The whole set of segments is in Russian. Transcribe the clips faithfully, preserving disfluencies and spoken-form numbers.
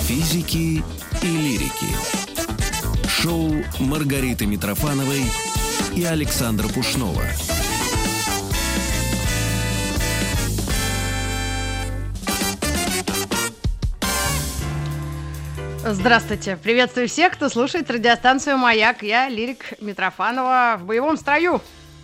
Физики и лирики. Шоу Маргариты Митрофановой и Александра Пушнова. Здравствуйте. Приветствую всех, кто слушает радиостанцию «Маяк». Я Лирик Митрофанова в боевом строю.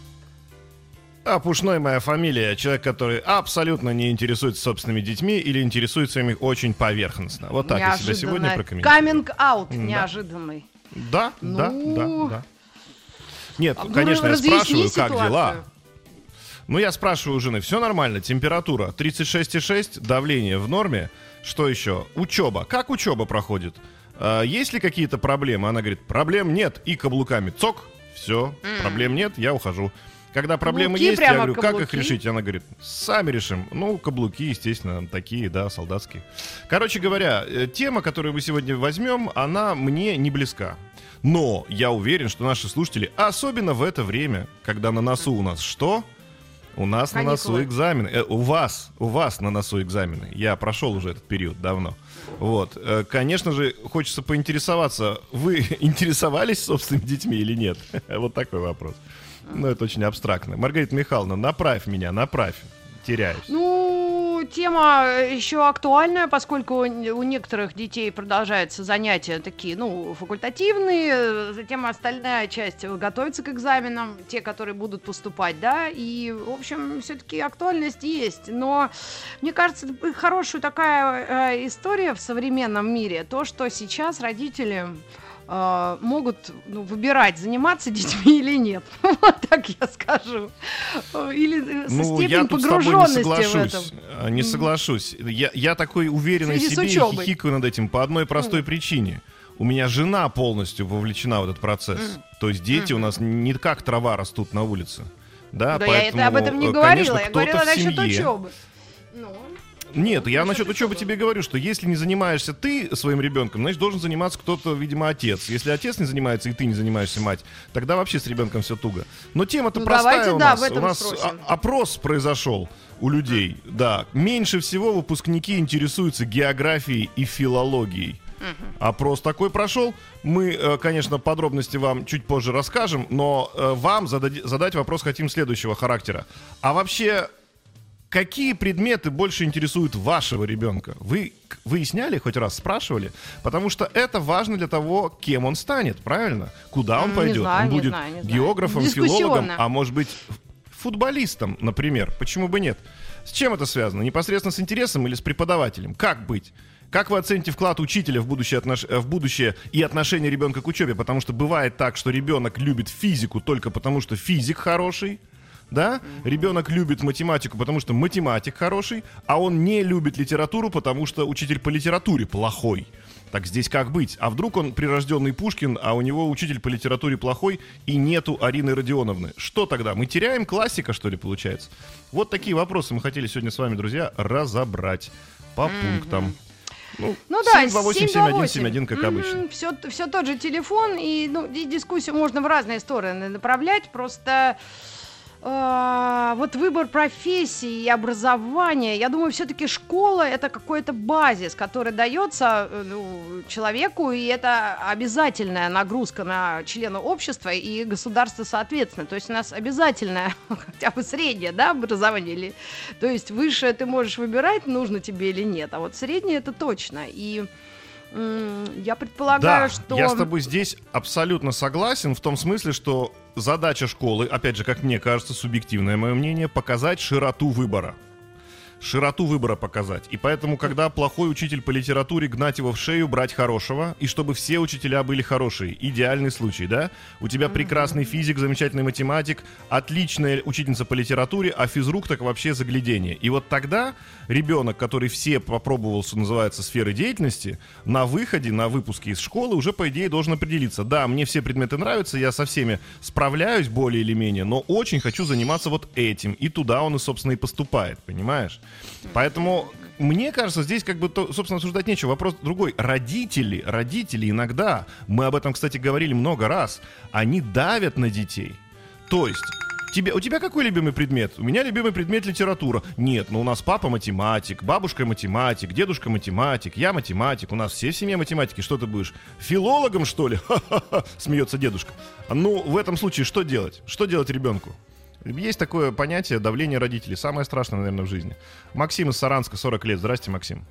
А Пушной моя фамилия. Человек, который абсолютно не интересуется собственными детьми или интересуется ими очень поверхностно. Вот так я себя сегодня прокомментирую. Каминг-аут да. Неожиданный. Да, ну... да, да, да. Нет, а конечно, я спрашиваю, ситуацию. Как дела? Ну, я спрашиваю у жены, все нормально, температура тридцать шесть и шесть, давление в норме. Что еще? Учеба. Как учеба проходит? А, есть ли какие-то проблемы? Она говорит, проблем нет. И каблуками цок. Все, mm. проблем нет, я ухожу. Когда проблемы каблуки, есть, я говорю, каблуки. Как их решить? Она говорит, сами решим. Ну, каблуки, естественно, такие, да, солдатские. Короче говоря, тема, которую мы сегодня возьмем, она мне не близка. Но я уверен, что наши слушатели, особенно в это время, когда на носу у нас что? У нас Каникулы. На носу экзамены. Э, у вас, у вас на носу экзамены. Я прошел уже этот период давно. Вот. Э, конечно же, хочется поинтересоваться, вы интересовались собственными детьми или нет? Вот такой вопрос. Ну, это очень абстрактно. Маргарита Михайловна, направь меня, направь. Теряюсь. Ну, тема еще актуальная, поскольку у некоторых детей продолжаются занятия такие, ну, факультативные. Затем остальная часть готовится к экзаменам, те, которые будут поступать, да. И, в общем, все-таки актуальность есть. Но, мне кажется, хорошая такая э, история в современном мире. То, что сейчас родители... могут ну, выбирать, заниматься детьми или нет. Вот так я скажу. Или со ну, степень погруженности в этом. Не соглашусь. Я, я такой уверенный в себе и хихикаю над этим по одной простой mm. причине. У меня жена полностью вовлечена в этот процесс. Mm. То есть дети mm. у нас не как трава растут на улице. Да, да поэтому, я это об этом не говорила. Конечно, я говорила насчет семье... учебы. Ну... Нет, я насчет учебы тебе говорю, что если не занимаешься ты своим ребенком, значит, должен заниматься кто-то, видимо, отец. Если отец не занимается и ты не занимаешься, мать, тогда вообще с ребенком все туго. Но тема-то ну, простая давайте, у нас. Да, у нас опрос произошел у людей. Mm. Да, меньше всего выпускники интересуются географией и филологией. Mm-hmm. Опрос такой прошел. Мы, конечно, подробности вам чуть позже расскажем, но вам задать, задать вопрос хотим следующего характера. А вообще... Какие предметы больше интересуют вашего ребенка? Вы выясняли, хоть раз спрашивали? Потому что это важно для того, кем он станет, правильно? Куда он пойдет? Не знаю, он будет не знаю, не географом, филологом, а может быть футболистом, например. Почему бы нет? С чем это связано? Непосредственно с интересом или с преподавателем? Как быть? Как вы оцените вклад учителя в будущее, отнош... в будущее и отношение ребенка к учебе? Потому что бывает так, что ребенок любит физику только потому, что физик хороший. Да? Mm-hmm. Ребенок любит математику, потому что математик хороший, а он не любит литературу, потому что учитель по литературе плохой. Так здесь как быть? А вдруг он прирожденный Пушкин, а у него учитель по литературе плохой и нету Арины Родионовны? Что тогда? Мы теряем классика, что ли, получается? Вот такие вопросы мы хотели сегодня с вами, друзья, разобрать по mm-hmm. пунктам. Ну, ну да, семь два восемь семь один семь один, как mm-hmm. обычно. Все, все тот же телефон, и, ну, и дискуссию можно в разные стороны направлять, просто... Uh, вот выбор профессии и образования, я думаю, все-таки школа — это какой-то базис, который дается ну, человеку, и это обязательная нагрузка на члена общества и государства соответственно. То есть у нас обязательное хотя бы среднее, да, образование, или, то есть высшее ты можешь выбирать, нужно тебе или нет, а вот среднее — это точно. И я предполагаю, да, что... я с тобой здесь абсолютно согласен в том смысле, что задача школы, опять же, как мне кажется, субъективное мое мнение, показать широту выбора. Широту выбора показать. И поэтому, когда плохой учитель по литературе, гнать его в шею, брать хорошего, и чтобы все учителя были хорошие. Идеальный случай, да? У тебя прекрасный физик, замечательный математик, отличная учительница по литературе, а физрук так вообще загляденье. И вот тогда ребенок, который все попробовал, что называется, сферы деятельности, на выходе, на выпуске из школы уже, по идее, должен определиться. Да, мне все предметы нравятся, я со всеми справляюсь более или менее, но очень хочу заниматься вот этим. И туда он, и, собственно, и поступает, понимаешь? Поэтому, мне кажется, здесь как бы, то, собственно, обсуждать нечего. Вопрос другой. Родители, родители иногда, мы об этом, кстати, говорили много раз, они давят на детей. То есть, Тебе, у тебя какой любимый предмет? У меня любимый предмет литература. Нет, но у нас папа математик, бабушка математик, дедушка математик, я математик. У нас все в семье математики. Что ты будешь? Филологом, что ли? Ха-ха-ха, смеется дедушка. Ну, в этом случае что делать? Что делать ребенку? Есть такое понятие давление родителей. Самое страшное, наверное, в жизни. Максим из Саранска, сорок лет. Здрасте, Максим.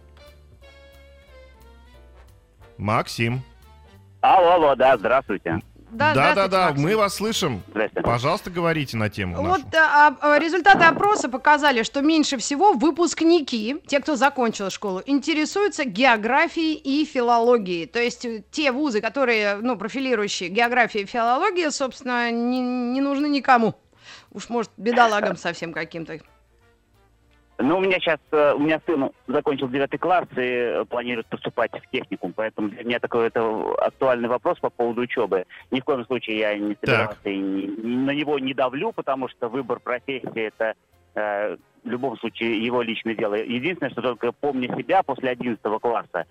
Максим. Алло, алло, да, здравствуйте. Да, Да, да, здравствуйте, да, Максим. мы вас слышим. Здрасте. Пожалуйста, говорите на тему нашу. Вот а, а, результаты опроса показали, что меньше всего выпускники, те, кто закончил школу, интересуются географией и филологией. То есть э, те вузы, которые, ну, профилирующие географию и филологию, собственно, не, не нужны никому. Уж, может, бедолагам совсем каким-то. Ну, у меня сейчас, у меня сын закончил девятый класс и планирует поступать в техникум, поэтому для меня такой это актуальный вопрос по поводу учебы. Ни в коем случае я не собирался и ни- ни- на него не давлю, потому что выбор профессии это э, в любом случае его личное дело. Единственное, что только помня себя после одиннадцатого класса,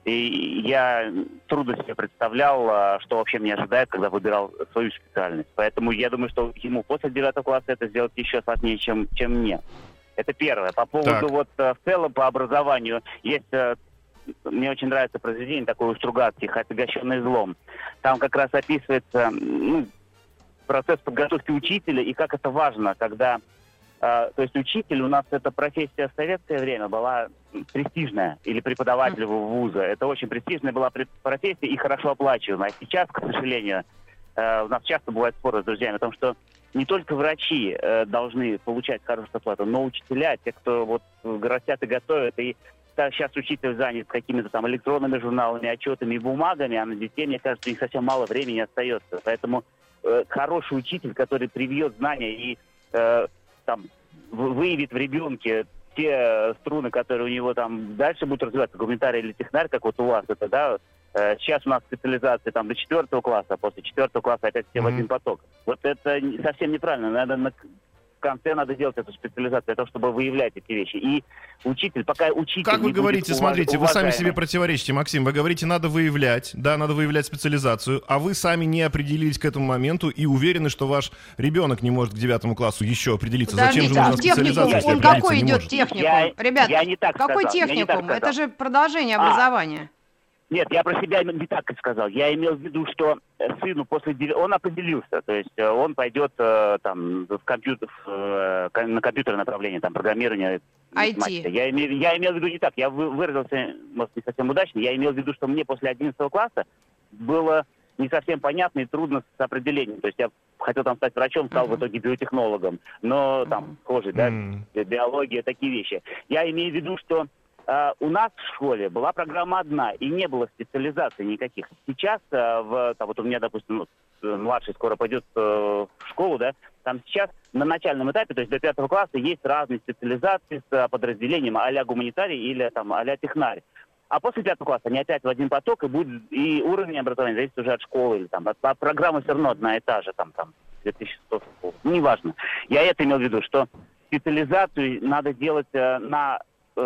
и я трудно себе представлял, а, что вообще меня ожидает, когда выбирал свою специальность. Поэтому я думаю, что ему после девятого класса это сделать еще сложнее, чем, чем мне. Это первое. По поводу Так. вот э, в целом по образованию есть, э, мне очень нравится произведение такое у Стругацких «Отягощенный злом». Там как раз описывается ну, процесс подготовки учителя и как это важно, когда, э, то есть учитель у нас эта профессия в советское время была престижная, или преподаватель вуза. Это очень престижная была пре- профессия и хорошо оплачиваемая. А сейчас, к сожалению, э, у нас часто бывают споры с друзьями о том, что не только врачи э, должны получать хорошую оплату, но учителя, те, кто вот растят и готовят. И да, сейчас учитель занят какими-то там электронными журналами, отчетами и бумагами, а на детей, мне кажется, у них совсем мало времени остается. Поэтому э, хороший учитель, который привьет знания и э, там в- выявит в ребенке те струны, которые у него там дальше будут развиваться, гуманитарий или технарь, как вот у вас это, да. Э, Сейчас у нас специализация там до четвертого класса, а после четвертого класса опять все в Мгм. один поток. Вот это не- совсем неправильно. Надо на, в конце надо делать эту специализацию для того, чтобы выявлять эти вещи. И учитель, пока учитель Как вы не будет говорите, уваж- смотрите, вы сами уважаемый- себе противоречите, Максим. Вы говорите, надо выявлять, да, надо выявлять специализацию, а вы сами не определились к этому моменту и уверены, что ваш ребенок не может к девятому классу еще определиться. Зачем же Подождите, а нужна техникум, специализация, если он определиться какой не идет может? техникум? Я- Ребят, я не так какой сказал, я не так техникум? Это сказал. же продолжение А. образования. Нет, я про себя не так сказал. Я имел в виду, что э, сыну после дев- он определился, то есть э, он пойдет э, там в компьютер, в, э, ком- на компьютерное направление, там программирование. ай ти. математика. Я имел, я имел в виду не так. Я вы- выразился, может, не совсем удачно. Я имел в виду, что мне после одиннадцатого класса было не совсем понятно и трудно с определением. То есть я хотел там стать врачом, стал в итоге биотехнологом, но там кожей, да, М. биология, такие вещи. Я имею в виду, что э, у нас в школе была программа одна, и не было специализаций никаких. Сейчас, э, в, там, вот у меня, допустим, ну, э, младший скоро пойдет э, в школу, да, там сейчас на начальном этапе, то есть до пятого класса, есть разные специализации с э, подразделением а-ля гуманитарий или там а-ля технарь. А после пятого класса они опять в один поток, и будет и уровень образования зависит уже от школы, или там, от, а программа все равно одна и та же, там, там, две тысячи сто, ну, неважно. Я это имел в виду, что специализацию надо делать э, на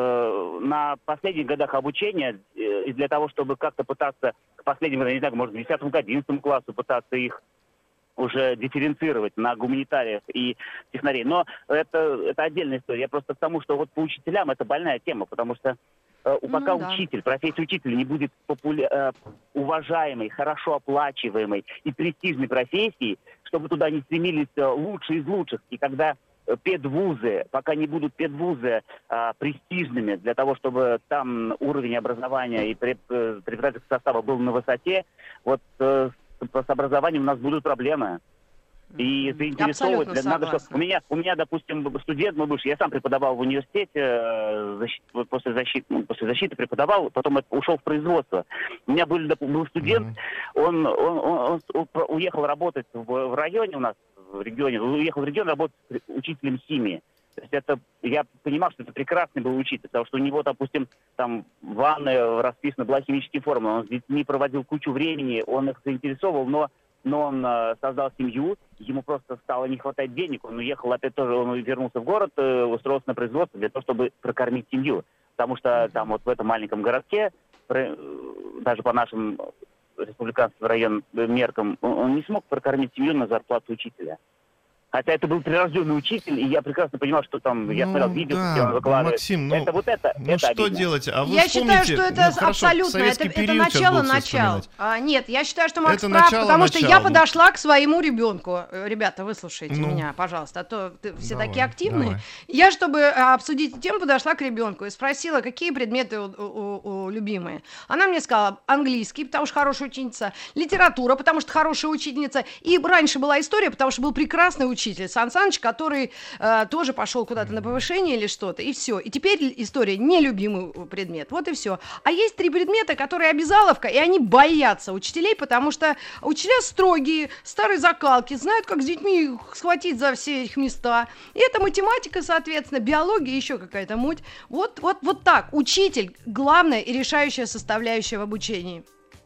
э, на последних годах обучения, э, и для того, чтобы как-то пытаться к последним, я не знаю, может, к десятому, к одиннадцатому классу пытаться их уже дифференцировать на гуманитариев и технарей. Но это, это отдельная история. Я просто к тому, что вот по учителям это больная тема, потому что э, у- пока Ну да. учитель, профессия учителя не будет популя- э, уважаемой, хорошо оплачиваемой и престижной профессией, чтобы туда не стремились э, лучшие из лучших. И когда э, педвузы, пока не будут педвузы э, престижными для того, чтобы там уровень образования и преп- э, преподавательского состава был на высоте, вот э, с, с образованием у нас будут проблемы. И заинтересовывать, Абсолютно надо, чтобы... согласна. У меня, у меня, допустим, студент, мой бывший, я сам преподавал в университете, э, защит- вот после, защиты, ну, после защиты преподавал, потом это- ушел в производство. У меня был, доп- был студент, он, он, он- он у- уехал работать в, в районе у нас, в регионе, уехал в регион работать учителем химии. То есть это, я понимал, что это прекрасный был учитель, потому что у него, допустим, там ванная расписана была химическими формулами, он с детьми проводил кучу времени, он их заинтересовал, но но он э, создал семью, ему просто стало не хватать денег, он уехал опять тоже, он вернулся в город, э, устроился на производство для того, чтобы прокормить семью. Потому что там вот в этом маленьком городке, про- э, даже по нашим республиканским районным меркам, он, он не смог прокормить семью на зарплату учителя. Хотя это был прирожденный учитель, и я прекрасно понимал, что там, я Ну, смотрел видео, да, где он выкладывает. Максим, ну, это вот это, Ну это что обидно. делать? А вы Я считаю, вспомните, что это ну, хорошо, абсолютно, это, советский это период сейчас начало будете начал. вспоминать. А, нет, я считаю, что Макс Это прав, начало потому что я начала. подошла к своему ребенку. Э, Ребята, выслушайте Ну. меня, пожалуйста, а то ты- все Давай, такие активные. давай. Я, чтобы а, обсудить эту тему, подошла к ребенку и спросила, какие предметы у, у- у любимые. Она мне сказала английский, потому что хорошая ученица, литература, потому что хорошая учительница, и раньше была история, потому что был прекрасный учитель Сан Саныч, который э, тоже пошел куда-то на повышение или что-то, и все. И теперь история нелюбимый предмет, вот и все. А есть три предмета, которые обязаловка, и они боятся учителей, потому что учителя строгие, старые закалки, знают, как с детьми их схватить за все их места. И это математика, соответственно, биология, еще какая-то муть. Вот, вот, вот так. Учитель – главная и решающая составляющая в обучении.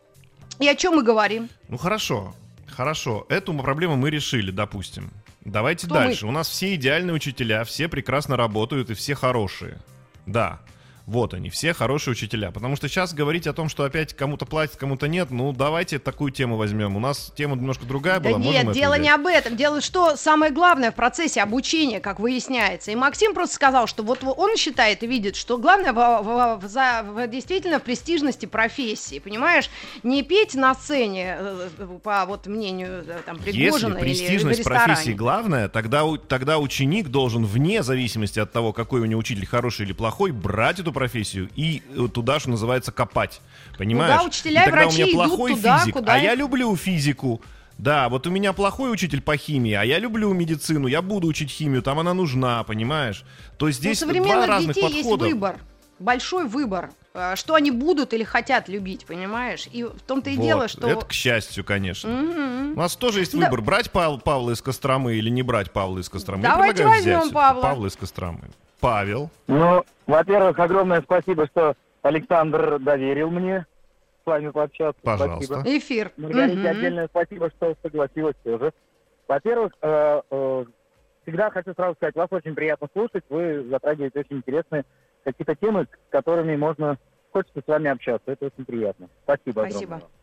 И о чем мы говорим? Ну хорошо, хорошо. Эту проблему мы решили, допустим. Давайте Кто дальше. У нас все идеальные учителя, все прекрасно работают и все хорошие. Да. Вот они, все хорошие учителя. Потому что сейчас говорить о том, что опять кому-то платят, кому-то нет, ну давайте такую тему возьмем. У нас тема немножко другая Да была. Можем нет, это дело взять? не об этом. Дело, что самое главное в процессе обучения, как выясняется. И Максим просто сказал, что вот он считает и видит, что главное в, в- в- за- в- действительно в престижности профессии. Понимаешь, не петь на сцене, э, по вот мнению э, там, Пригожина Если или в престижность ресторане. профессии главное, тогда, у- тогда ученик должен, вне зависимости от того, какой у него учитель, хороший или плохой, брать эту профессию и э, туда, что называется, копать. Понимаешь? Ну да, учителя и тогда врачи у меня идут плохой туда, физик, куда а им- я люблю физику. Да, вот у меня плохой учитель по химии, а я люблю медицину, я буду учить химию, там она нужна, понимаешь? То есть У здесь два современных разных детей есть подхода. выбор, большой выбор, э, что они будут или хотят любить, понимаешь? И в том-то и Вот, дело, что... это к счастью, конечно. Мгм. У нас тоже есть Да. выбор, брать Пав- Павла из Костромы или не брать Павла из Костромы. Я Давайте предлагаю возьмем взять всё-таки Павла. Павла из Костромы. Павел. Ну, во-первых, огромное спасибо, что Александр доверил мне с вами пообщаться. Пожалуйста. Спасибо. Эфир. Маргарите Мгм. отдельное спасибо, что согласилась тоже. Во-первых, э, э, всегда хочу сразу сказать, вас очень приятно слушать, вы затрагиваете очень интересные какие-то темы, с которыми можно, хочется с вами общаться, это очень приятно. Спасибо, Спасибо. огромное.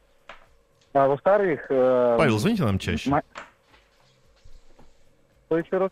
А во-вторых... э, Павел, звоните нам чаще. ма- Что еще раз?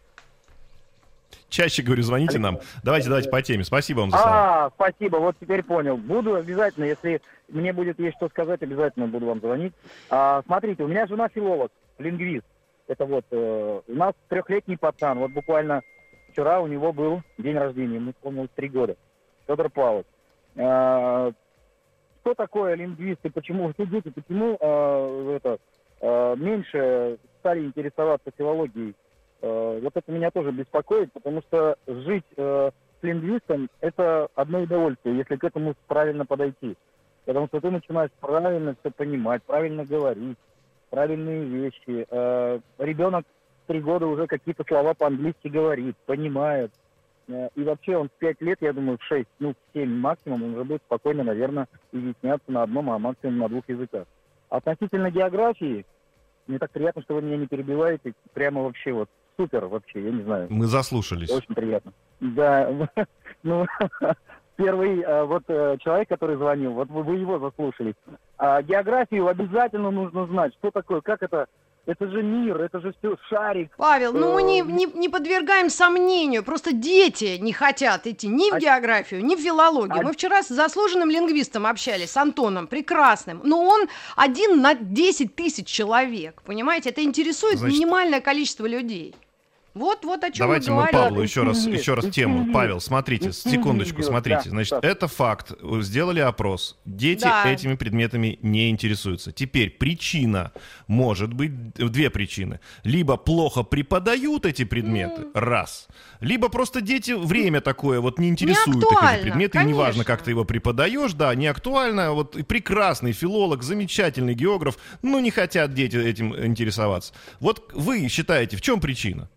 Чаще, говорю, звоните нам. Давайте, давайте по теме. Спасибо вам за слова. А, спасибо, вот теперь понял. Буду обязательно, если мне будет есть что сказать, обязательно буду вам звонить. А, смотрите, у меня жена филолог, лингвист. Это вот э, у нас трехлетний пацан. Вот буквально вчера у него был день рождения, ему исполнилось три года. Федор Павлович. А, что такое лингвист и почему, что дети, почему э, это, э, меньше стали интересоваться филологией? Э, вот это меня тоже беспокоит, потому что жить э, с лингвистом – это одно удовольствие, если к этому правильно подойти. Потому что ты начинаешь правильно все понимать, правильно говорить, правильные вещи. Э, ребенок в три года уже какие-то слова по-английски говорит, понимает. Э, и вообще он в пять лет, я думаю, в шесть, ну, в семь максимум, он уже будет спокойно, наверное, изъясняться на одном, а максимум на двух языках. Относительно географии, мне так приятно, что вы меня не перебиваете. Прямо вообще вот супер вообще, я не знаю. Мы заслушались. Очень приятно. Да, ну, первый э, вот э, человек, который звонил, вот вы, вы его заслушались. А географию обязательно нужно знать. Что такое, как это? Это же мир, это же все шарик. Павел, ну мы не, Э, не, не подвергаем сомнению, просто дети не хотят идти ни в А- географию, ни в филологию. а- Мы вчера с заслуженным лингвистом общались, с Антоном, прекрасным, но он один на десять тысяч человек, понимаете, это интересует Значит, минимальное количество людей. Вот, вот о чем Давайте мы мы говорим. Павлу еще раз, Интеллигент, еще раз тему. интеллигент. Павел, смотрите, секундочку, Интеллигент, смотрите. да, Значит, да. это факт. Сделали опрос. Дети Да. этими предметами не интересуются. Теперь причина может быть, две причины. Либо плохо преподают эти предметы, раз. Либо просто дети, время такое, вот не интересуют их актуально, эти предметы, и неважно, конечно. как ты его преподаешь, да, не актуально. Вот и прекрасный филолог, замечательный географ, но не хотят дети этим интересоваться. Вот вы считаете, в чем причина?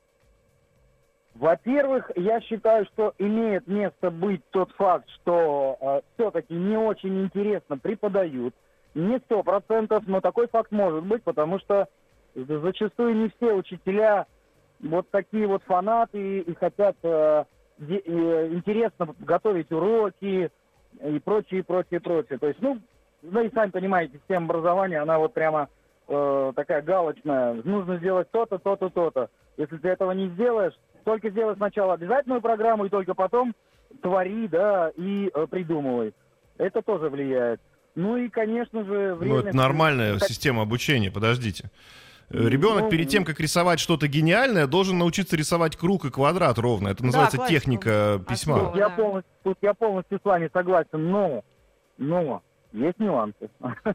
Во-первых, я считаю, что имеет место быть тот факт, что э, все-таки не очень интересно преподают. Не сто процентов, но такой факт может быть, потому что за- зачастую не все учителя вот такие вот фанаты и хотят э, де- э, интересно готовить уроки и прочее, прочее, прочее. То есть, ну, вы сами понимаете, система образования, она вот прямо э, такая галочная. Нужно сделать то-то, то-то, то-то. Если ты этого не сделаешь, только сделай сначала обязательную программу, и только потом твори, да, и э, придумывай. Это тоже влияет. Ну и, конечно же, время... Ну, это нормальная система обучения, подождите. Ребенок Ну, перед тем, как рисовать что-то гениальное, должен научиться рисовать круг и квадрат ровно. Это называется классика. техника письма. Основа. Я Да. полностью, тут я полностью с вами согласен, но, но есть нюансы.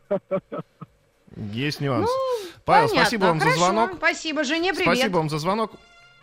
Есть нюанс. Павел, Понятно. спасибо вам Хорошо. за звонок. Спасибо, Жене, привет. Спасибо вам за звонок.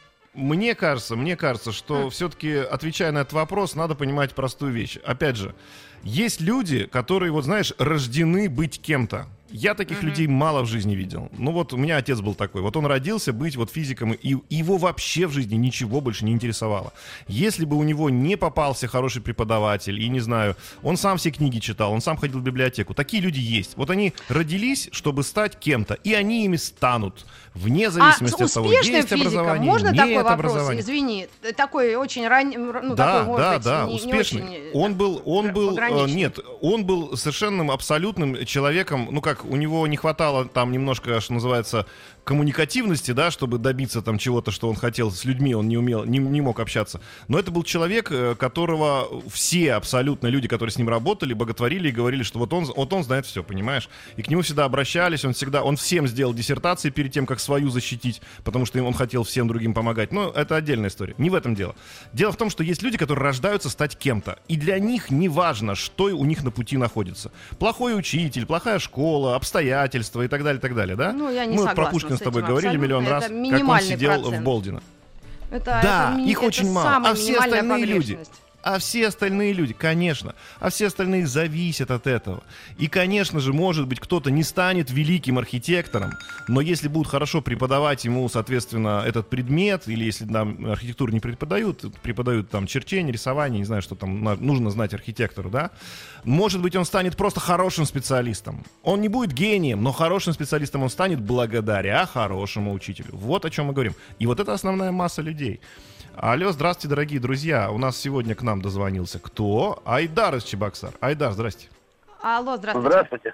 Мне кажется, мне кажется, что все-таки, отвечая на этот вопрос, надо понимать простую вещь. Опять же, есть люди, которые, вот знаешь, рождены быть кем-то. Я таких Мгм. людей мало в жизни видел. Ну вот у меня отец был такой. Вот он родился быть вот физиком, и его вообще в жизни ничего больше не интересовало. Если бы у него не попался хороший преподаватель, и не знаю, он сам все книги читал, он сам ходил в библиотеку. Такие люди есть. Вот они родились, чтобы стать кем-то, и они ими станут. Вне А зависимости с от того, успешным есть физиком образование, можно нет такой вопрос? образования. Извини, такой очень ранний, ну Да, такой, может да, быть, да, не, не успешный. очень, э, Он был, он был, э, пограничный. нет, он был совершенным, абсолютным человеком. Ну как, у него не хватало там немножко, что называется, коммуникативности, да, чтобы добиться там чего-то, что он хотел с людьми, он не умел, не, не мог общаться. Но это был человек, э, которого все абсолютно люди, которые с ним работали, боготворили и говорили, что вот он, вот он знает все, понимаешь? И к нему всегда обращались, он всегда, он всем сделал диссертации перед тем, как свою защитить, потому что он хотел всем другим помогать. Но это отдельная история. Не в этом дело. Дело в том, что есть люди, которые рождаются стать кем-то. И для них не важно, что у них на пути находится. Плохой учитель, плохая школа, обстоятельства и так далее, и так далее, да? Ну, я не Мы согласна про Пушкина с с тобой этим говорили абсолютно. миллион раз, Это как он минимальный сидел процент. в Болдино. Это, Да, это ми- их это очень мало. самая А все минимальная остальные люди, погрешность. а все остальные люди, конечно, а все остальные зависят от этого. И, конечно же, может быть, кто-то не станет великим архитектором, но если будут хорошо преподавать ему, соответственно, этот предмет, или если там архитектуру не преподают, преподают там черчение, рисование, не знаю, что там на- нужно знать архитектору, да, может быть, он станет просто хорошим специалистом. Он не будет гением, но хорошим специалистом он станет благодаря хорошему учителю. Вот о чем мы говорим. И вот это основная масса людей. Алло, здравствуйте, дорогие друзья. У нас сегодня к нам дозвонился кто? Айдар из Чебоксар. Айдар, здрасте. Алло, здравствуйте. Здравствуйте.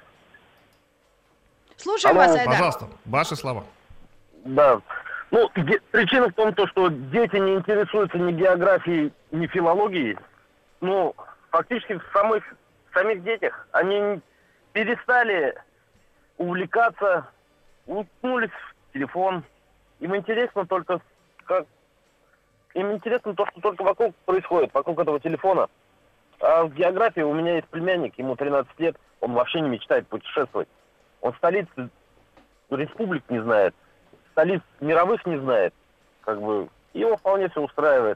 Слушаем Алло, вас, Айдар. Пожалуйста, ваши слова. Да. Ну, де- причина в том, то, что дети не интересуются ни географией, ни филологией. Ну, фактически в самых, в самих детях они перестали увлекаться, уткнулись в телефон. Им интересно только, как... Им интересно то, что только вокруг происходит, вокруг этого телефона. А в географии у меня есть племянник, ему тринадцать лет, он вообще не мечтает путешествовать. Он столиц республик не знает, столиц мировых не знает. Как бы его вполне все устраивает.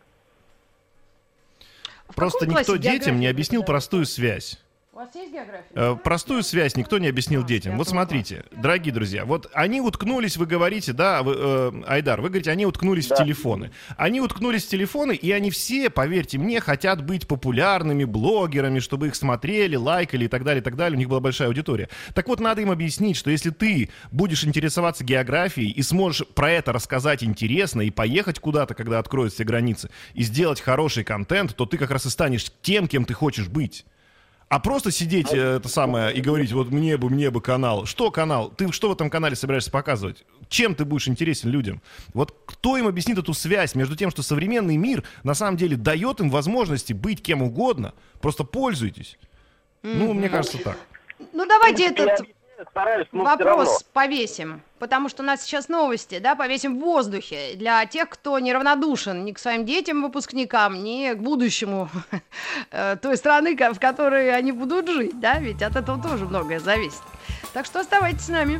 В Просто каком никто классе детям не география объяснил преподают? простую связь. У вас есть география? Э, Простую связь никто не объяснил А, детям. я Вот поняла. смотрите, дорогие друзья, вот они уткнулись, вы говорите, да, вы, э, Айдар, вы говорите, они уткнулись Да. в телефоны. Они уткнулись в телефоны, и они все, поверьте мне, хотят быть популярными блогерами, чтобы их смотрели, лайкали и так далее, и так далее. У них была большая аудитория. Так вот, надо им объяснить, что если ты будешь интересоваться географией и сможешь про это рассказать интересно и поехать куда-то, когда откроют все границы, и сделать хороший контент, то ты как раз и станешь тем, кем ты хочешь быть. А просто сидеть э, это самое и говорить, вот мне бы, мне бы канал. Что канал? Ты что в этом канале собираешься показывать? Чем ты будешь интересен людям? Вот кто им объяснит эту связь между тем, что современный мир на самом деле дает им возможности быть кем угодно? Просто пользуйтесь. Ну, мне кажется, так. Ну, давайте Я этот объясняю, стараюсь, но всё равно. вопрос повесим, потому что у нас сейчас новости, да, повесим в воздухе для тех, кто неравнодушен ни к своим детям, выпускникам, ни к будущему э, той страны, ко- в которой они будут жить, да, ведь от этого тоже многое зависит. Так что оставайтесь с нами.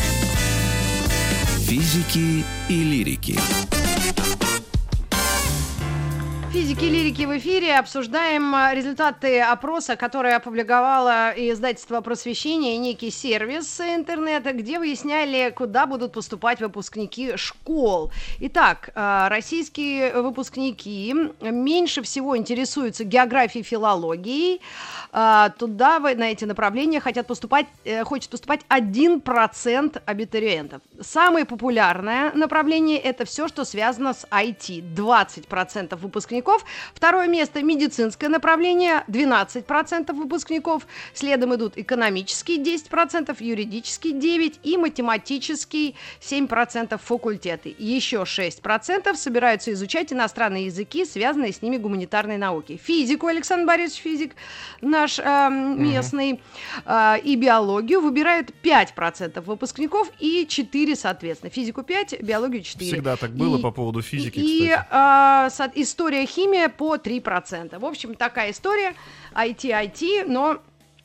Физики и лирики. Физики и лирики в эфире. Обсуждаем а, результаты опроса, который опубликовало издательство «Просвещение» и некий сервис интернета, где выясняли, куда будут поступать выпускники школ. Итак, а, российские выпускники меньше всего интересуются географией и филологией. А, Туда, в- на эти направления хотят поступать, э, хочет поступать один процент абитуриентов. Самое популярное направление – это все, что связано с ай ти. двадцать процентов выпускников выпускников. Второе место – медицинское направление, двенадцать процентов выпускников. Следом идут экономические десять процентов, юридический девять процентов и математический семь процентов факультеты. Еще шесть процентов собираются изучать иностранные языки, связанные с ними гуманитарные науки. Физику, Александр Борисович физик наш э, местный, э, и биологию выбирают пять процентов выпускников и четыре, соответственно. Физику пять, биологию четыре. Всегда так было и, по поводу физики, и, кстати. И э, со, история, химия по три процента. В общем, такая история. ай ти, ай ти, но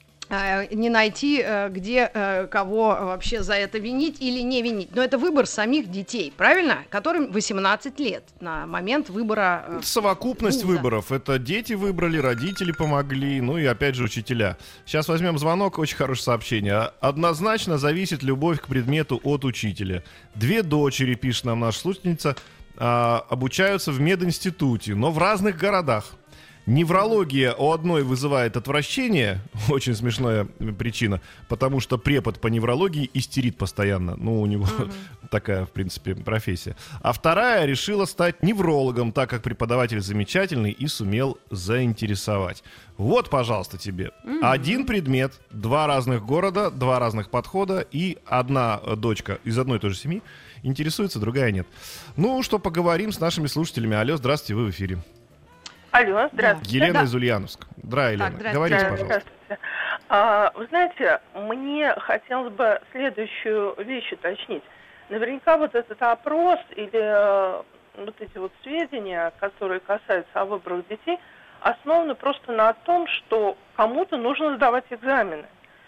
э, не найти, э, где э, кого вообще за это винить или не винить. Но это выбор самих детей, правильно? Которым восемнадцать лет на момент выбора. Э, Совокупность вуза. выборов. Это дети выбрали, родители помогли, ну и опять же учителя. Сейчас возьмем звонок, очень хорошее сообщение. Однозначно зависит любовь к предмету от учителя. Две дочери, пишет нам наша слушательница, а, обучаются в мединституте, но в разных городах. Неврология у одной вызывает отвращение, очень смешная причина, потому что препод по неврологии истерит постоянно. Ну, у него mm-hmm. такая, в принципе, профессия. А вторая решила стать неврологом, так как преподаватель замечательный и сумел заинтересовать. Вот, пожалуйста, тебе. Mm-hmm. Один предмет, два разных города, два разных подхода, и одна дочка из одной и той же семьи интересуется, другая нет. Ну, что, поговорим с нашими слушателями. Алло, здравствуйте, вы в эфире. Алло, здравствуйте. Елена Да. из Ульяновска. Здравия, Елена. Так, Говорите, Да, пожалуйста. здравствуйте. А, вы знаете, мне хотелось бы следующую вещь уточнить. Наверняка вот этот опрос или э, вот эти вот сведения, которые касаются о выборах детей, основаны просто на том, что кому-то нужно сдавать экзамены.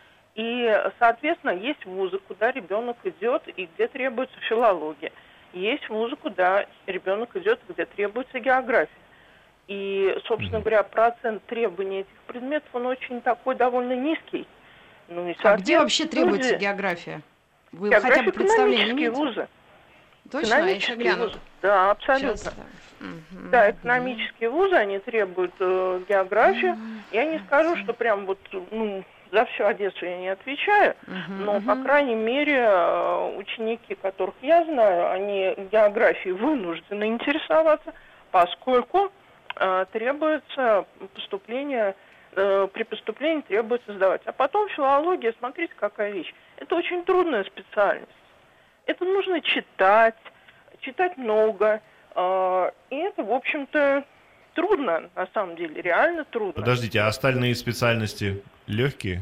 И, соответственно, есть вузы, куда ребенок идет и где требуется филология. Есть вузы, куда ребенок идет, где требуется география. И, собственно говоря, процент требований этих предметов, он очень такой довольно низкий. Ну, и, А где вообще люди... требуется география? Вы География, хотя бы представление экономические имеете? вузы. Точно? Я еще Экономические гляну. вузы. Да, абсолютно. Сейчас, да. Мгм. Да, экономические вузы, они требуют э, географию. Я не скажу, что прям вот, ну, за всю Одессу я не отвечаю, Мгм, но, по мгм. крайней мере, э, ученики, которых я знаю, они географией вынуждены интересоваться, поскольку э, требуется поступление, э, при поступлении требуется сдавать. А потом филология, смотрите, какая вещь. Это очень трудная специальность. Это нужно читать, читать много. Э, и это, в общем-то, трудно, на самом деле, реально трудно. Подождите, а остальные специальности легкие?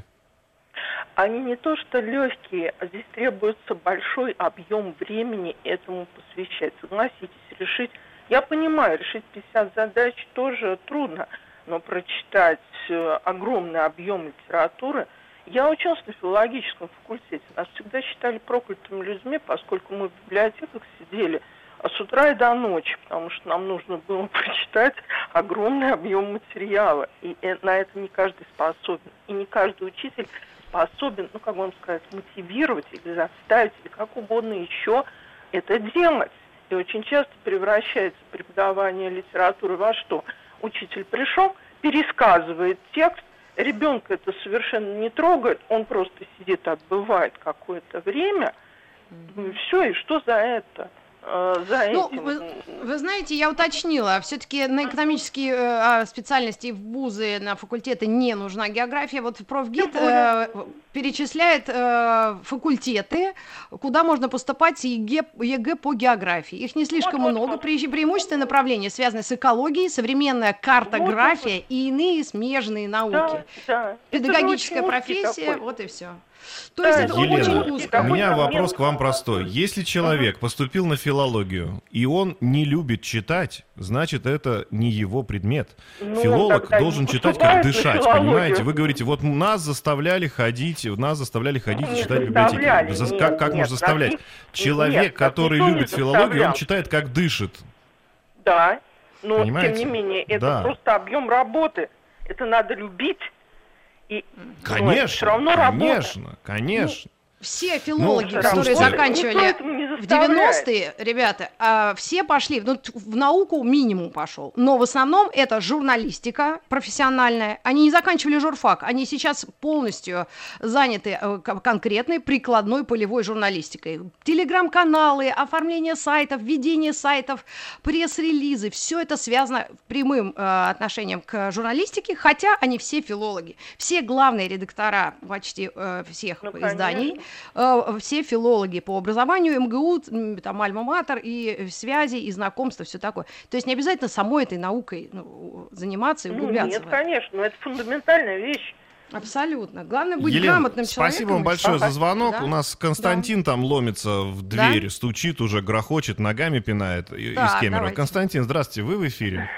Они не то что легкие, а здесь требуется большой объем времени этому посвящать. Согласитесь, решить... Я понимаю, решить пятьдесят задач тоже трудно, но прочитать э, огромный объем литературы... Я училась на филологическом факультете. Нас всегда считали проклятыми людьми, поскольку мы в библиотеках сидели с утра и до ночи, потому что нам нужно было прочитать огромный объем материала. И на это не каждый способен. И не каждый учитель способен, ну, как вам сказать, мотивировать или заставить, или как угодно еще это делать. И очень часто превращается преподавание литературы во что? Учитель пришел, пересказывает текст, ребенка это совершенно не трогает, он просто сидит, отбывает какое-то время, mm-hmm. и все, и что за это? За ну, этим. Вы, вы знаете, я уточнила, все-таки на экономические э, специальности в вузы, на факультеты не нужна география. Вот профгид э, перечисляет э, факультеты, куда можно поступать с ЕГЭ, ЕГЭ по географии. Их не слишком вот, много, вот, пре- преимущественные направления связаны с экологией, современная картография вот, вот. и иные смежные науки. Да, да. Педагогическая профессия, такой. вот и все. То есть это Елена, очень узко. у меня вопрос к вам простой. Если человек поступил на филологию, и он не любит читать, значит, это не его предмет. Ну, Филолог должен читать, как дышать, понимаете? Вы говорите, вот нас заставляли ходить, нас заставляли ходить и читать в библиотеке. За, нет, как как нет, можно заставлять? нет, Человек, нет, который любит филологию, он читает, как дышит. Да, но Понимаете? тем не менее, это Да. просто объем работы. Это надо любить. И, Конечно, все равно конечно, работа. конечно. Все филологи, Ну, которые слушайте, заканчивали никто этому не в заставляет. девяностые, ребята, а, все пошли, ну, т- в науку минимум пошел, но в основном это журналистика профессиональная. Они не заканчивали журфак, они сейчас полностью заняты э, к- конкретной прикладной полевой журналистикой. Телеграм-каналы, оформление сайтов, ведение сайтов, пресс-релизы, все это связано прямым э, отношением к журналистике, хотя они все филологи. Все главные редактора почти э, всех Ну, изданий, э, все филологи по образованию, МГУ, м, там, Альма-Матер, и связи, и знакомства, все такое. То есть не обязательно самой этой наукой ну, заниматься и Ну, углубляться нет, в это. конечно, но это фундаментальная вещь. Абсолютно. Главное быть Елена, грамотным человеком. спасибо вам и большое всё. за звонок. Да. У нас Константин там ломится в Да. дверь, стучит уже, грохочет, ногами пинает и- Да, из Кемерово. давайте. Константин, здравствуйте, вы в эфире.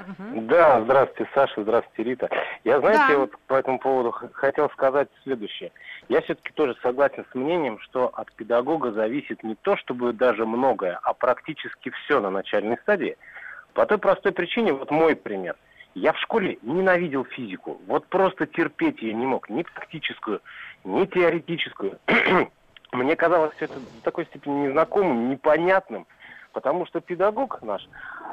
Да, здравствуйте, Саша, здравствуйте, Рита. Я, знаете, Да. вот по этому поводу х- хотел сказать следующее. Я все-таки тоже согласен с мнением, что от педагога зависит не то, чтобы даже многое, а практически все на начальной стадии. По той простой причине, вот мой пример. Я в школе ненавидел физику. Вот просто терпеть ее не мог. Ни практическую, ни теоретическую. Мне казалось все это до такой степени незнакомым, непонятным. Потому что педагог наш,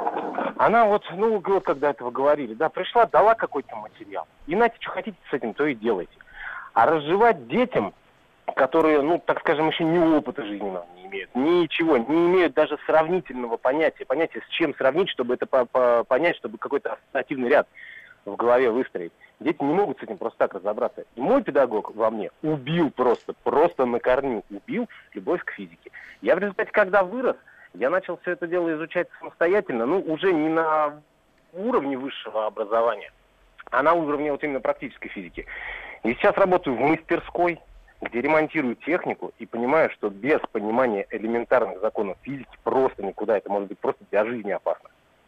она вот, ну, вот когда этого говорили, да, пришла, дала какой-то материал. И знаете, что хотите с этим, то и делайте. А разжевать детям, которые, ну, так скажем, еще ни опыта жизненного не имеют, ничего, не имеют даже сравнительного понятия, понятия, с чем сравнить, чтобы это по- по- понять, чтобы какой-то ассоциативный ряд в голове выстроить. Дети не могут с этим просто так разобраться. И мой педагог во мне убил просто, просто на корню убил любовь к физике. Я в результате, когда вырос, я начал все это дело изучать самостоятельно, ну, уже не на уровне высшего образования, а на уровне вот именно практической физики. И сейчас работаю в мастерской, где ремонтирую технику и понимаю, что без понимания элементарных законов физики просто никуда. Это может быть просто для жизни опасно.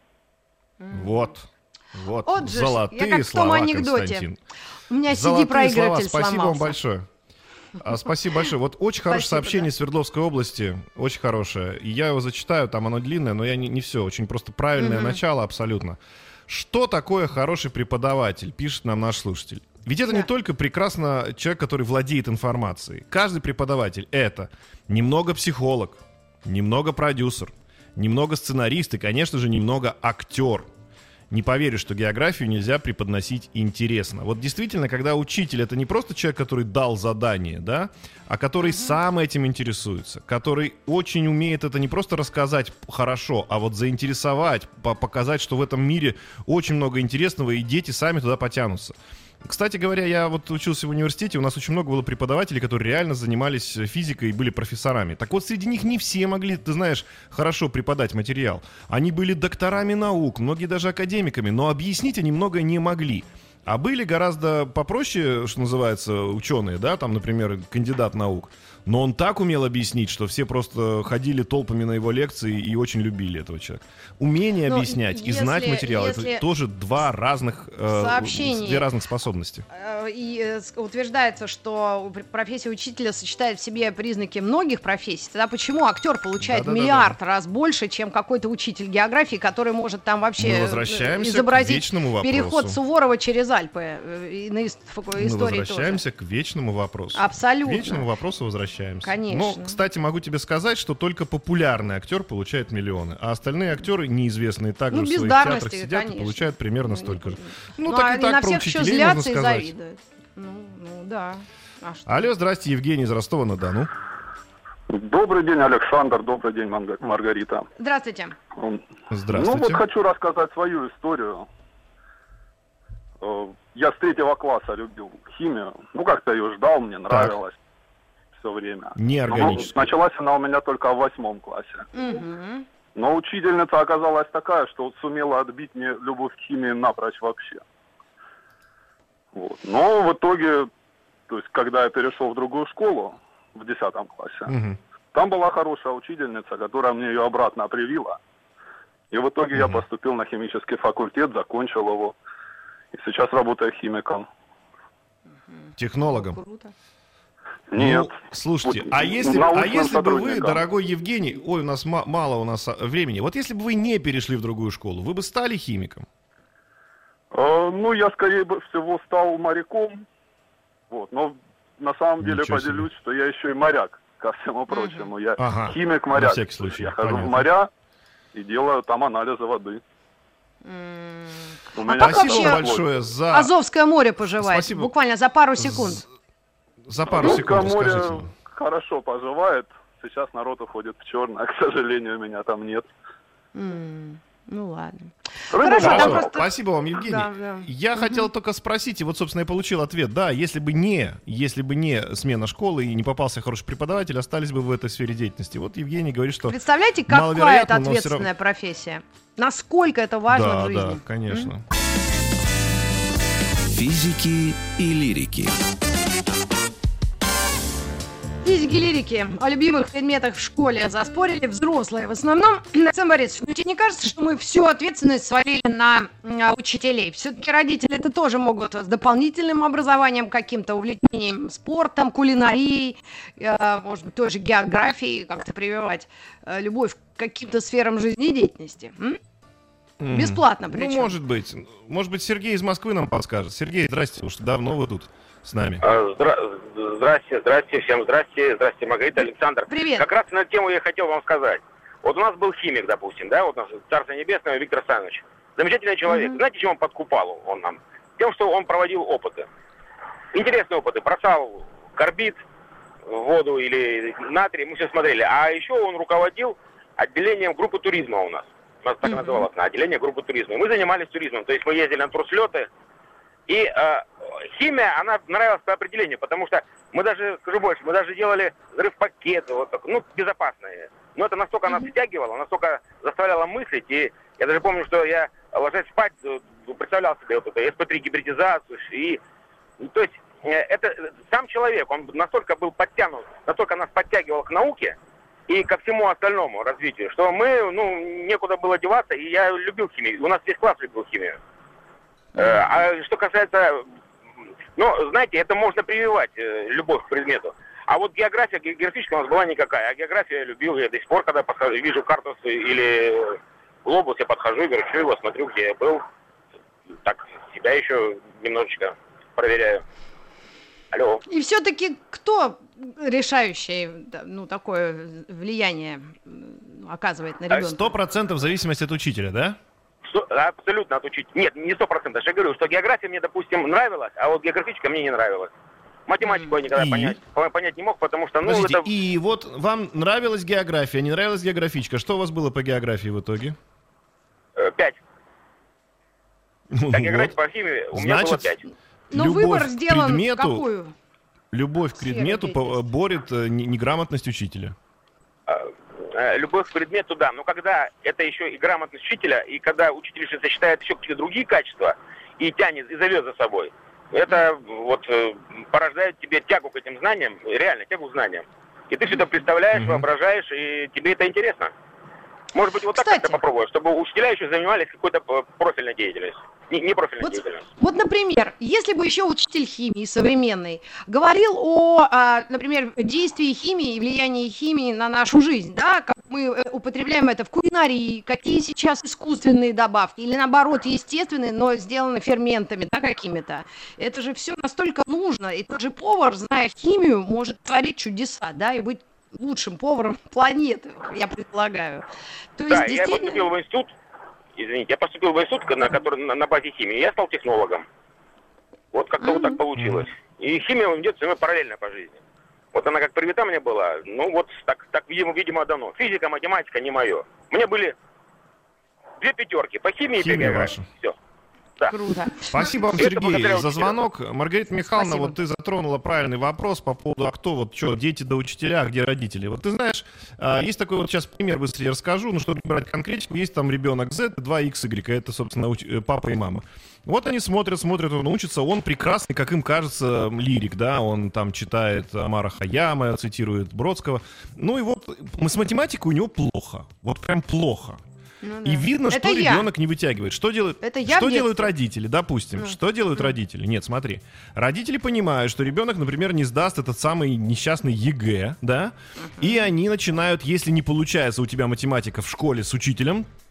Вот. Вот, Вот же ж, золотые я как в том слова, анекдоте. Константин. У меня Золотые слова, си ди-проигрыватель спасибо сломался. вам большое. А, спасибо большое. Вот очень хорошее Спасибо, сообщение да. из Свердловской области, очень хорошее. И я его зачитаю, там оно длинное, но я не, не все, очень просто правильное Мгм. начало абсолютно. Что такое хороший преподаватель, пишет нам наш слушатель. Ведь это Да. не только прекрасно человек, который владеет информацией. Каждый преподаватель — это немного психолог, немного продюсер, немного сценарист и, конечно же, немного актер. Не поверю, что географию нельзя преподносить интересно. Вот действительно, когда учитель — это не просто человек, который дал задание, да, а который сам этим интересуется, который очень умеет это не просто рассказать хорошо, а вот заинтересовать, по- показать, что в этом мире очень много интересного, и дети сами туда потянутся. Кстати говоря, я вот учился в университете, у нас очень много было преподавателей, которые реально занимались физикой и были профессорами. Так вот, среди них не все могли, ты знаешь, хорошо преподать материал. Они были докторами наук, многие даже академиками, но объяснить они многое не могли. А были гораздо попроще, что называется, ученые, да, там, например, кандидат наук. Но он так умел объяснить, что все просто ходили толпами на его лекции и очень любили этого человека. Умение Но объяснять и если- знать материал — если это тоже два разных, э, сообщений- две разных способности. Э, И э, с- утверждается, что пр- профессия учителя сочетает в себе признаки многих профессий. Тогда почему актер получает Да-да-да-да. миллиард раз больше, чем какой-то учитель географии, который может там вообще Мы э, возвращаемся к изобразить вечному вопросу. переход Суворова через Альпы э, и на ис- факу- Мы истории возвращаемся к вечному вопросу. Абсолютно. К вечному вопросу возвращаемся. Конечно. Но, кстати, могу тебе сказать, что только популярный актер получает миллионы, а остальные актеры, неизвестные, также Ну, в своих бездарности, театрах сидят конечно. и получают примерно столько же. Ну, Ну, так а и так на про всех еще учителей можно злятся и сказать. завидуют. Ну, ну да. А что? Алло, здрасте, Евгений из Ростова-на-Дону. Добрый день, Александр. Добрый день, Манга- Маргарита. Здравствуйте. Ну Здравствуйте. вот хочу рассказать свою историю. Э, Я с третьего класса любил химию. Ну как-то ее ждал, мне нравилось все время. Неорганическую. Ну, началась она у меня только в восьмом классе. Мгм. Но учительница оказалась такая, что вот сумела отбить мне любовь к химии напрочь вообще. Вот. Но в итоге, то есть когда я перешел в другую школу, в десятом классе, Мгм. там была хорошая учительница, которая мне ее обратно привила. И в итоге я Мгм. поступил на химический факультет, закончил его. И сейчас работаю химиком. Технологом. Круто. Нет. Ну, слушайте, Вот а если, а научным если бы вы, сотрудником. дорогой Евгений, ой, у нас ма- мало у нас а, времени, вот если бы вы не перешли в другую школу, вы бы стали химиком? Э, ну, я, скорее бы всего, стал моряком. Вот. Но на самом деле Ничего себе. поделюсь, что я еще и моряк, ко всему прочему. Я Ага, химик-моряк. на всякий случай, Я хожу понятно. в моря и делаю там анализы воды. М. У А меня как Спасибо вообще вам большое за... Азовское море поживает? Спасибо. Буквально за пару секунд. з- За пару Русское секунд море скажите. хорошо поживает. Сейчас народ уходит в черное, к сожалению, меня там нет. М, Ну ладно. Рыбу Хорошо, мало. там Хорошо, просто- спасибо вам, Евгений. Да, да. Я хотел только спросить, и вот, собственно, я получил ответ. Да, если бы не, если бы не смена школы и не попался хороший преподаватель, остались бы в этой сфере деятельности. Вот Евгений говорит, что... Представляете, какая это маловероятно, но всё ответственная профессия? Насколько это важно Да, в жизни? да, конечно. Физики и лирики. Физики, лирики о любимых предметах в школе заспорили, взрослые в основном. Александр Борисович, ну тебе не кажется, что мы всю ответственность свалили на, на учителей? Все-таки родители это тоже могут с дополнительным образованием, каким-то увлечением спортом, кулинарией, э, может быть, той же географией, как-то прививать э, любовь к каким-то сферам жизнеделия. М? Мгм. Бесплатно Ну, причем. может быть. Может быть, Сергей из Москвы нам подскажет. Сергей, здрасте, уж давно вы тут с нами. А, здра- Здрасте, здрасте, всем здрасте, здрасте, Маргарита, Александр. Привет. Как раз на эту тему я хотел вам сказать. Вот у нас был химик, допустим, да, вот у нас Царство Небесное, Виктор Александрович. Замечательный человек. Мгм. Знаете, чем он подкупал он нам? Тем, что он проводил опыты. Интересные опыты. Бросал карбид в воду или натрий, мы все смотрели. А еще он руководил отделением группы туризма у нас. У нас так и Мгм. называлось, на отделение группы туризма. И мы занимались туризмом. То есть мы ездили на турслеты. И э, химия, она нравилась по определению, потому что мы даже, скажу больше, мы даже делали взрыв-пакеты, вот так, ну, безопасные. Но это настолько нас втягивало, настолько заставляло мыслить. И я даже помню, что я, ложась спать, э, представлял себе вот это эс пэ три гибридизацию. И, ну, то есть э, это э, сам человек, он настолько был подтянут, настолько нас подтягивал к науке и ко всему остальному развитию, что мы, ну, некуда было деваться, и я любил химию. У нас весь класс любил химию. Э, А что касается, ну, знаете, это можно прививать, э, любовь к предмету. А вот география, ге- географическая у нас была никакая. А географию я любил, я до сих пор, когда подхожу, вижу карту с- или глобус, я подхожу, верчу его, смотрю, где я был. Так, себя еще немножечко проверяю. Алло. И все-таки кто решающее, да, ну, такое влияние м, оказывает на ребенка? Сто процентов зависимость от учителя, да? Сто- абсолютно отучить. Нет, не сто процентов. Я говорю, что география мне, допустим, нравилась, а вот географическая мне не нравилась. Математику я никогда И? понять, по- понять не мог, потому что, ну, Подождите, это... и вот вам нравилась география, не нравилась географичка. Что у вас было по географии в итоге? э, Пять. Ну, Как география вот. по химии у меня было Значит, пять. Но любовь выбор к сделан в предмету- какую? Любовь к Сфера предмету по- деятельности. борет э, не- неграмотность учителя. Э, Любовь к предмету, да. Но когда это еще и грамотность учителя, и когда учительница сочетает еще какие-то другие качества и тянет, и зовет за собой, это вот э, порождает тебе тягу к этим знаниям, реально тягу к знаниям. И ты все это представляешь, Мгм. воображаешь, и тебе это интересно. Может быть, вот так Кстати. как-то попробовать, чтобы учителя еще занимались какой-то э, профильной деятельностью. Не, не профильной Вот, деятельностью. вот, например, если бы еще учитель химии современный говорил о, а, например, действии химии и влиянии химии на нашу жизнь, да, как мы э, употребляем это в кулинарии, какие сейчас искусственные добавки, или наоборот, естественные, но сделаны ферментами, да, какими-то. Это же все настолько нужно, и тот же повар, зная химию, может творить чудеса, да, и быть лучшим поваром планеты, я предполагаю. То есть, Да, я действительно... поступил в институт, извините, я поступил в институт, на, который, на, на базе химии, я стал технологом. Вот как-то вот так получилось. И химия идет со мной параллельно по жизни. Вот она как привита мне была, ну вот так, так видимо, видимо, дано. Физика, математика не мое. Мне были две пятерки по химии и по Химия географии. ваша. Все. Да. Круто. Спасибо вам, Это Сергей, благодаря за учителю. звонок. Маргарита Михайловна, Спасибо. вот ты затронула правильный вопрос по поводу, а кто, вот что, дети да учителя, а где родители. Вот ты знаешь, а, есть такой вот сейчас пример, быстрее расскажу, ну, чтобы не брать конкретику, есть там ребенок Z, два икс игрек, это, собственно, уч- э, папа и мама. Вот они смотрят, смотрят, он учится, он прекрасный, как им кажется, лирик, да, он там читает Амара Хаяма, цитирует Бродского. Ну и вот с математикой у него плохо, вот прям плохо. Ну да. И видно, Это что я. ребенок не вытягивает. Что делают, Это я что в детстве. делают родители, допустим? Ну. Что делают родители? Нет, смотри. Родители понимают, что ребенок, например, не сдаст этот самый несчастный ЕГЭ, да? И они начинают, если не получается у тебя математика в школе с учителем,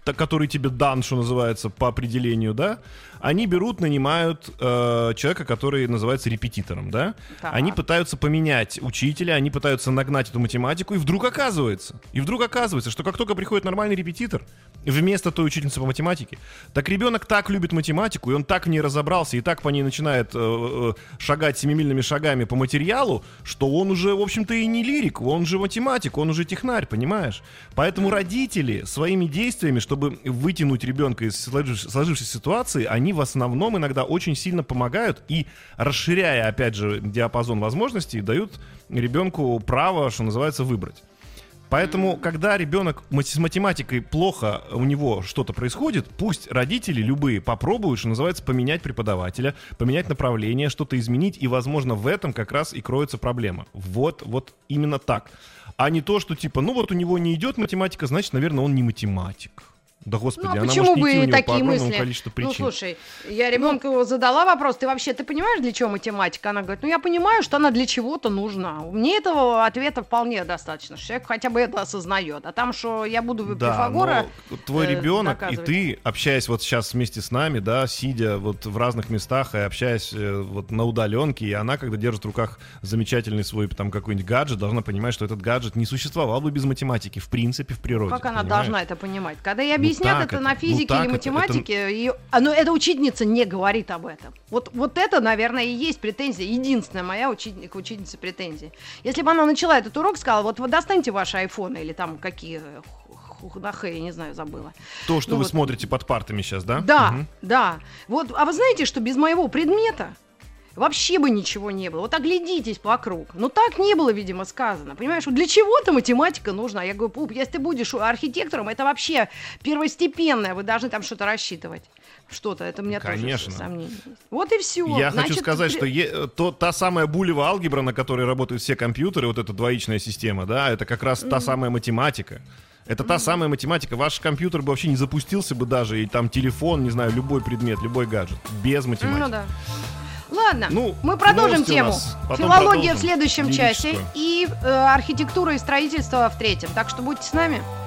так, который тебе дан, что называется, по определению, да, они берут, нанимают э, человека, который называется репетитором, да, Так. они пытаются поменять учителя, они пытаются нагнать эту математику, и вдруг оказывается, и вдруг оказывается, что как только приходит нормальный репетитор, вместо той учительницы по математике, так ребенок так любит математику, и он так в ней разобрался, и так по ней начинает э, э, шагать семимильными шагами по материалу, что он уже, в общем-то, и не лирик, он же математик, он уже технарь, понимаешь? Поэтому родители своими действиями, чтобы вытянуть ребенка из сложившейся, сложившейся ситуации, они в основном иногда очень сильно помогают и, расширяя, опять же, диапазон возможностей, дают ребенку право, что называется, выбрать. Поэтому, когда ребенок с математикой плохо, у него что-то происходит, пусть родители любые попробуют, что называется, поменять преподавателя, поменять направление, что-то изменить, и, возможно, в этом как раз и кроется проблема. Вот, вот именно так. А не то, что типа, ну вот у него не идет математика, значит, наверное, он не математик. Да господи, Ну, а она почему может не бы идти у и него по такие огромному мысли? количеству причин. Ну, слушай, я ребенку задала вопрос, ты вообще, ты понимаешь, для чего математика? Она говорит, ну, я понимаю, что она для чего-то нужна. Мне этого ответа вполне достаточно, что человек хотя бы это осознает. А там, что я буду Да, Пифагора но твой э, ребенок и доказывать. ты, общаясь вот сейчас вместе с нами, да, сидя вот в разных местах и общаясь э, вот на удаленке, и она, когда держит в руках замечательный свой там какой-нибудь гаджет, должна понимать, что этот гаджет не существовал бы без математики, в принципе, в природе. Как она понимаешь? должна это понимать? Когда ей объяснят так это это, на ну физике так или это, математике, ее... а, ну, эта учительница не говорит об этом. Вот, вот это, наверное, и есть претензия, единственная моя учитель... к учительнице претензия. Если бы она начала этот урок, сказала, вот вы достаньте ваши айфоны или там какие... Худахэ, я не знаю, забыла. То, что Ну вы вот. смотрите под партами сейчас, да? Да, Мгм. да. Вот, а вы знаете, что без моего предмета вообще бы ничего не было. Вот оглядитесь вокруг. Ну, так не было, видимо, сказано. Понимаешь, вот для чего-то математика нужна. Я говорю, Пуп, если ты будешь архитектором, это вообще первостепенное. Вы должны там что-то рассчитывать. Что-то, это у меня Конечно. тоже сомнения есть. Вот и все. Я хочу сказать, что е- то, та самая булева алгебра, на которой работают все компьютеры, вот эта двоичная система, да, это как раз та самая математика. Это та самая математика. Ваш компьютер бы вообще не запустился бы даже, и там телефон, не знаю, любой предмет, любой гаджет. Без математики. Ну да. Ладно, Ну, мы продолжим новости у тему. нас. Потом Филология продолжим в следующем часе лирическую. и э, архитектура и строительство в третьем. Так что будьте с нами.